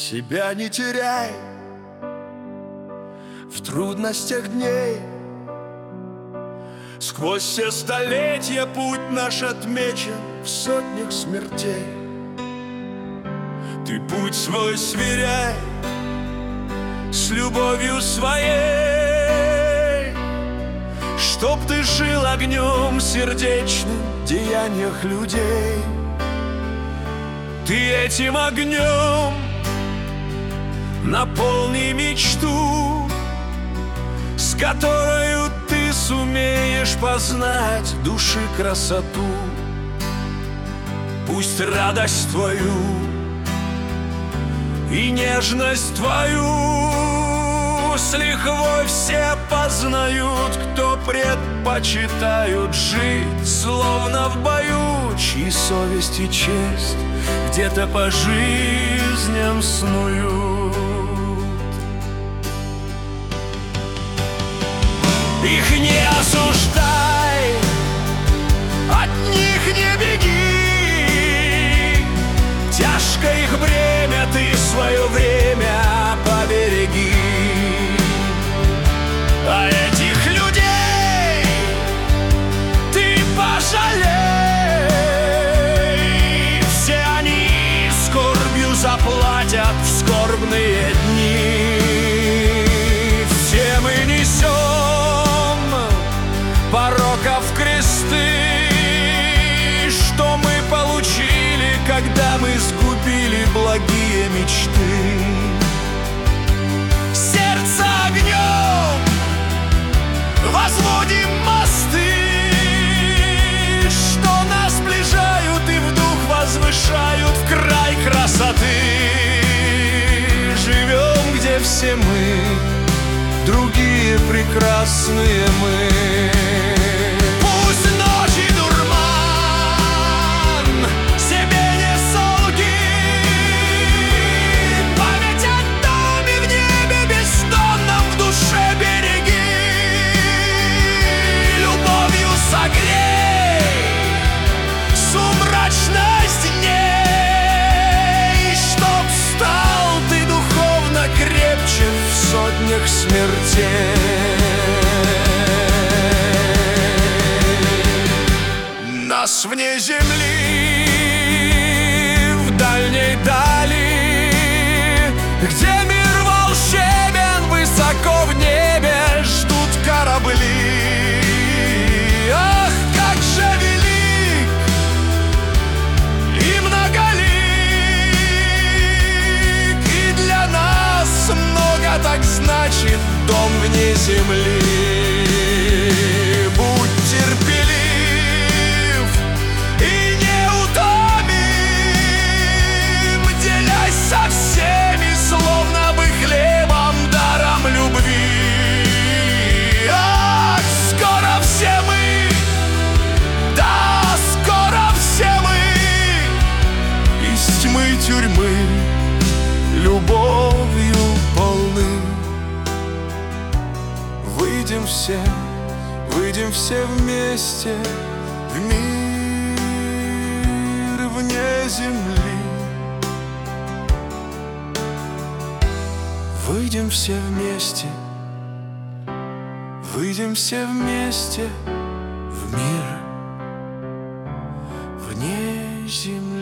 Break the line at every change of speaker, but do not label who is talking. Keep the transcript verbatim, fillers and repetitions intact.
Себя не теряй в трудностях дней. Сквозь все столетия путь наш отмечен в сотнях смертей. Ты путь свой сверяй с любовью своей, чтоб ты жил огнем сердечным в деяниях людей. Ты этим огнем наполни мечту, с которою ты сумеешь познать души красоту. Пусть радость твою и нежность твою с лихвой все познают, кто предпочитают жить словно в бою, чьи совесть и честь где-то по жизням снуют. Их не осуждай, от них не беги, тяжко их бремя, ты свое время побереги. А этих людей ты пожалей, все они скорбью заплатят в скорбные дни. Все мы несем пороков кресты, что мы получили, когда мы сгубили благие мечты. Сердце огнем возводим мосты, что нас сближают и в дух возвышают в край красоты. Живем, где все мы, другие прекрасные мы. Пусть ночи дурман, себе не солги, память о доме в небе бездонном в душе береги. Любовью согрей сумрачность дней, чтоб стал ты духовно крепче в сотнях смертей. Нас вне земли, в дальней дали, где мир волшебен, высоко в небе ждут корабли. Ах, как же велик и многолик, и для нас много так значит дом вне земли. Будь терпелив и неутомим, делясь со всеми, словно бы хлебом, даром любви. Ах, скоро все мы, да, скоро все мы из тьмы тюрьмы любовью полны. Выйдем все, выйдем все вместе в мир вне земли. Выйдем все вместе, выйдем все вместе в мир вне земли.